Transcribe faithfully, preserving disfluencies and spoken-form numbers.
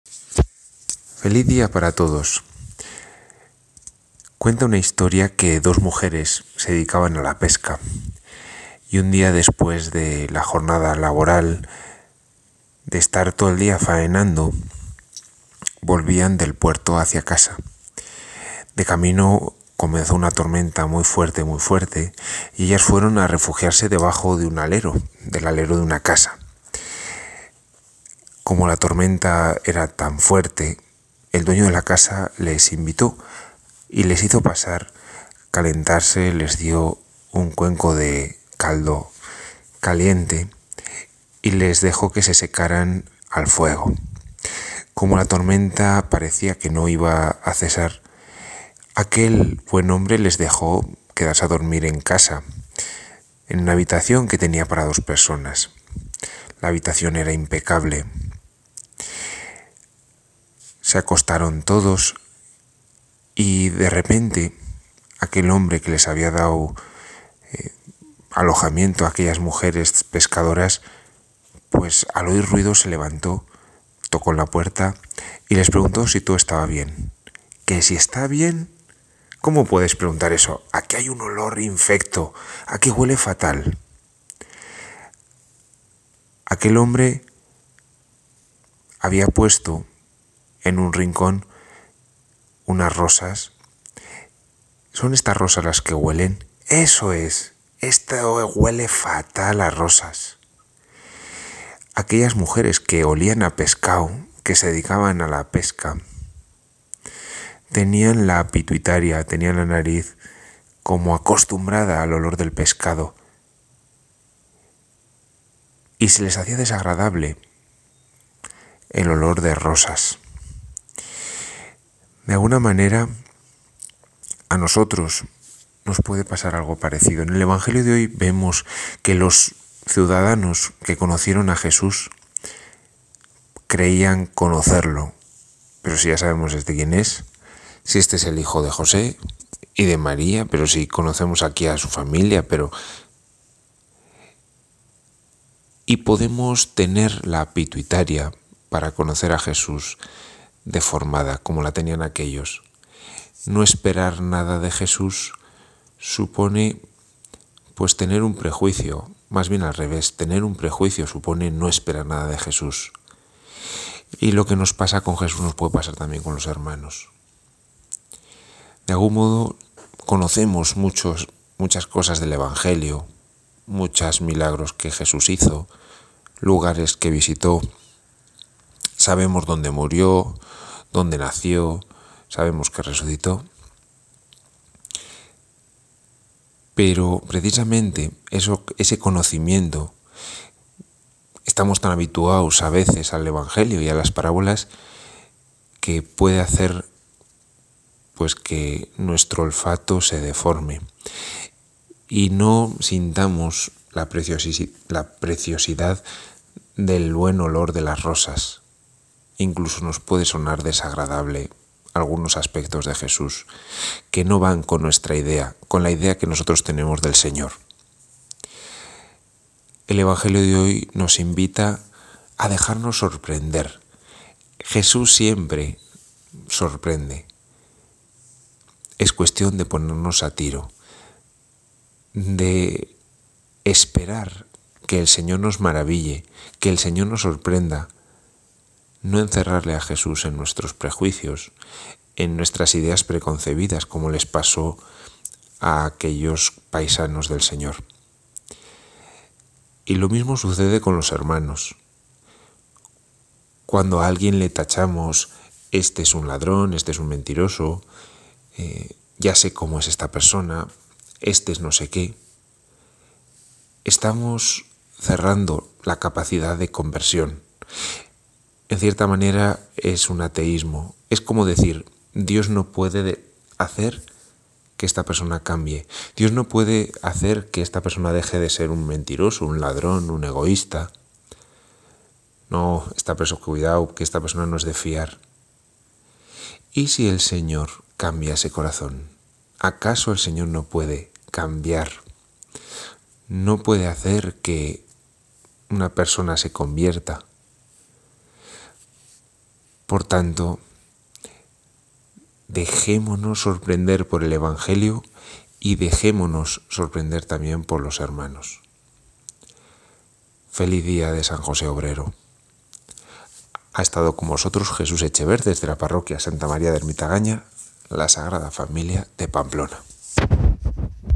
Feliz día para todos. Cuenta una historia que dos mujeres se dedicaban a la pesca y un día después de la jornada laboral, de estar todo el día faenando, volvían del puerto hacia casa. De camino comenzó una tormenta muy fuerte, muy fuerte, y ellas fueron a refugiarse debajo de un alero, del alero de una casa. Como la tormenta era tan fuerte, el dueño de la casa les invitó y les hizo pasar, calentarse, les dio un cuenco de caldo caliente y les dejó que se secaran al fuego. Como la tormenta parecía que no iba a cesar, aquel buen hombre les dejó quedarse a dormir en casa, en una habitación que tenía para dos personas. La habitación era impecable. Se acostaron todos y de repente aquel hombre que les había dado eh, alojamiento a aquellas mujeres pescadoras, pues al oír ruido se levantó, tocó en la puerta y les preguntó si todo estaba bien. ¿Que si está bien? ¿Cómo puedes preguntar eso? Aquí hay un olor infecto, aquí huele fatal. Aquel hombre había puesto en un rincón unas rosas. ¿Son estas rosas las que huelen? Eso es, esto huele fatal a rosas. Aquellas mujeres que olían a pescado, que se dedicaban a la pesca, tenían la pituitaria, tenían la nariz como acostumbrada al olor del pescado y se les hacía desagradable el olor de rosas. De alguna manera, a nosotros nos puede pasar algo parecido. En el Evangelio de hoy vemos que los ciudadanos que conocieron a Jesús creían conocerlo, pero si ya sabemos desde quién es, si este es el hijo de José y de María, pero si conocemos aquí a su familia, pero... Y podemos tener la pituitaria para conocer a Jesús deformada, como la tenían aquellos. No esperar nada de Jesús supone pues tener un prejuicio, más bien al revés, tener un prejuicio supone no esperar nada de Jesús. Y lo que nos pasa con Jesús nos puede pasar también con los hermanos. De algún modo conocemos muchos, muchas cosas del Evangelio, muchos milagros que Jesús hizo, lugares que visitó, sabemos dónde murió, dónde nació, sabemos que resucitó. Pero precisamente eso, ese conocimiento, estamos tan habituados a veces al Evangelio y a las parábolas que puede hacer pues que nuestro olfato se deforme y no sintamos la preciosi- la preciosidad del buen olor de las rosas. Incluso nos puede sonar desagradable algunos aspectos de Jesús que no van con nuestra idea, con la idea que nosotros tenemos del Señor. El Evangelio de hoy nos invita a dejarnos sorprender. Jesús siempre sorprende. Es cuestión de ponernos a tiro, de esperar que el Señor nos maraville, que el Señor nos sorprenda. No encerrarle a Jesús en nuestros prejuicios, en nuestras ideas preconcebidas, como les pasó a aquellos paisanos del Señor. Y lo mismo sucede con los hermanos. Cuando a alguien le tachamos, este es un ladrón, este es un mentiroso, eh, ya sé cómo es esta persona, este es no sé qué, estamos cerrando la capacidad de conversión. En cierta manera es un ateísmo. Es como decir, Dios no puede hacer que esta persona cambie. Dios no puede hacer que esta persona deje de ser un mentiroso, un ladrón, un egoísta. No, esta persona, cuidado, que esta persona no es de fiar. ¿Y si el Señor cambia ese corazón? ¿Acaso el Señor no puede cambiar? ¿No puede hacer que una persona se convierta? Por tanto, dejémonos sorprender por el Evangelio y dejémonos sorprender también por los hermanos. Feliz día de San José Obrero. Ha estado con vosotros Jesús Echever desde la parroquia Santa María de Ermitagaña, la Sagrada Familia de Pamplona.